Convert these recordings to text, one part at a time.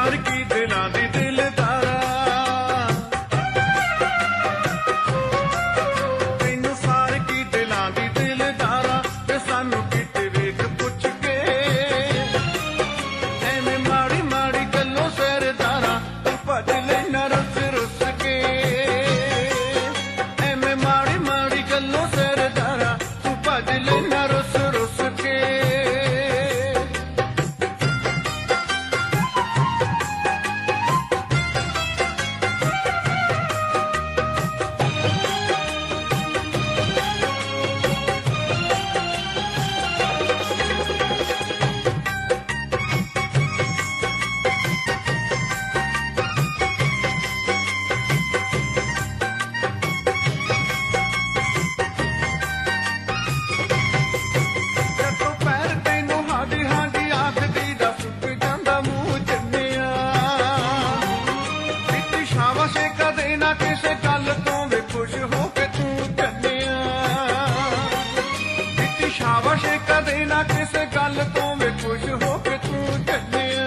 सार की दिलां दी दिलदारा तैनू सार की दिलां दी दिलदारा ते सानू किते वेख पुछ के एवें माड़ी माड़ी गल्लों सरदारा तू भज लेना रुस रुस के एवें माड़ी माड़ी गल्लों सरदारा तू भज लेना रुस रुस के किसे गल तो वे खुश हो के तू चलिया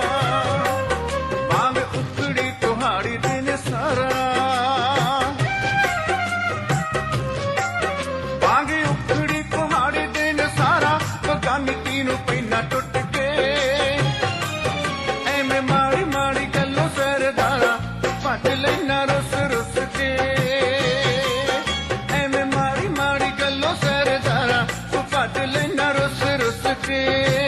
भावे उखड़ी तुहाड़ी दिन सारा भावे उखड़ी तुहाड़ी दिन सारा बगानी तीनू पैना टुट के एवें माड़ी माड़ी गल्लों सरदारा भज लेना रुस रुस के एवें माड़ी माड़ी गल्लों सरदारा भज लेना रुस रुस के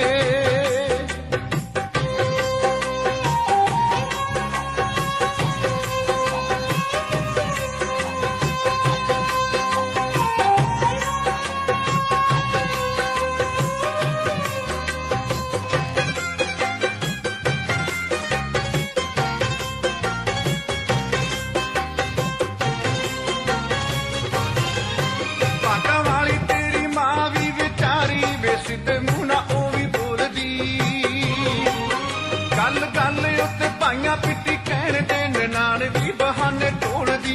पिट्टी कहने दे ननाण भी बहाने ढोलदी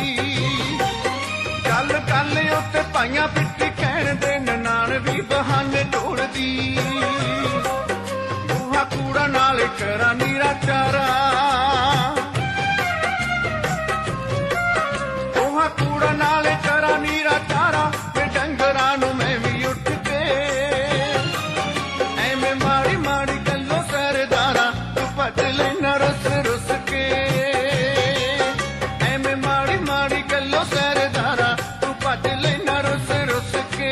गल गल उत्ते पाइया पिट्टी कहने दे ननाण भी बहाने ढोलदी बूहा कूड़ा नाल करा नीरा चारा बूहा कूड़ा नाल करा नीरा चारा ते डंगरां नूं मैं भी उठ के एवें माड़ी माड़ी गल्लों सरदारा तू भज लेना रुस रुस के एवें माड़ी माड़ी गल्लों सरदारा तू भज लेना रुस रुस के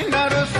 ਨਰ